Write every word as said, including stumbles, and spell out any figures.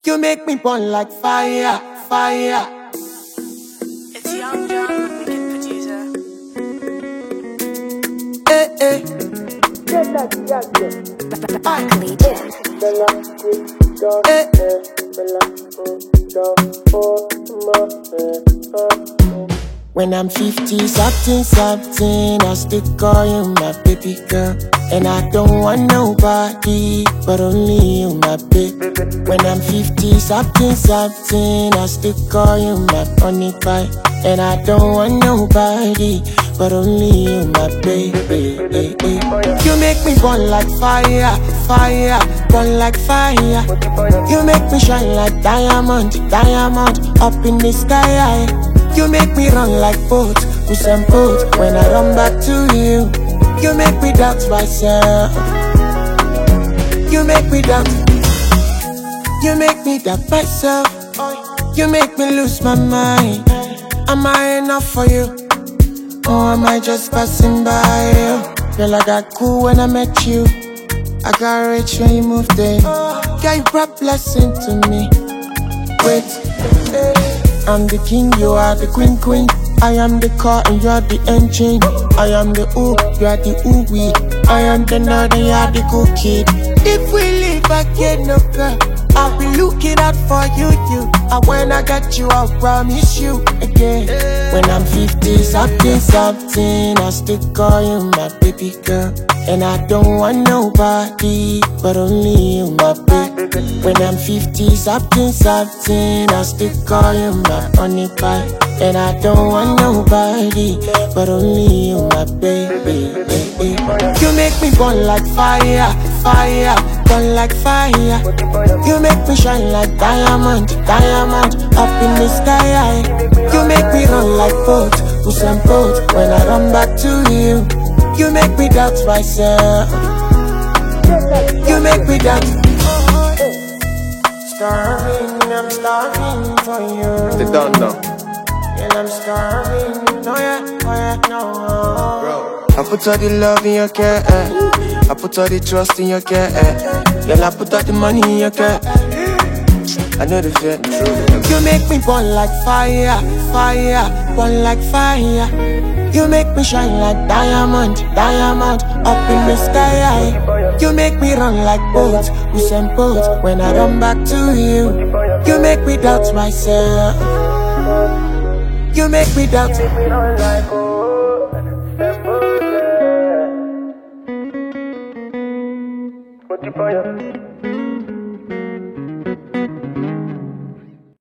You make me burn like fire, fire. It's Young John, wicked producer. Eh, eh. Barkley. Eh. When I'm fifty something, something, I still call you my baby girl. And I don't want nobody, but only you, my baby. When I'm fifty something, something, I still call you my honey pie. And I don't want nobody, but only you, my baby. You make me burn like fire, fire, burn like fire. You make me shine like diamond, diamond, up in the sky. You make me run like boat, Usain Bolt. When I run back to you, you make me doubt myself. You make me doubt. You make me doubt myself. You make me lose my mind. Am I enough for you? Or am I just passing by you? Girl, I got cool when I met you. I got rich when you moved in. Yeah, you brought blessing to me. Wait, I'm the king, you are the queen, queen. I am the car and you are the engine. I am the ooh, you are the ooh wee. I am the nerd and you are the cool kid. If we live again, no girl, I'll be looking out for you, you. And when I got you, I'll promise you again. When I'm fifty something, something, I still call you my baby girl. And I don't want nobody, but only you, my baby. When I'm fifty something, something, I still call you my honey pie. And I don't want nobody, but only you, my baby. You make me burn like fire, fire, burn like fire. You make me shine like diamond, diamond, up in the sky. You make me run like boat, Usain Bolt. When I run back to you, you make me doubt myself. You make me doubt. Starving, I'm starving for you. They don't know. And I'm starving, no yeah, oh yeah, no. Bro. I put all the love in your care, eh. I put all the trust in your care, eh. Girl, I put all the money in your care. I know the fear. You make me burn like fire, fire, burn like fire. You make me shine like diamond, diamond, up in the sky. You make me run like boat, Usain Bolt. When I run back to you, you make me doubt myself. You make me doubt. Put it on you.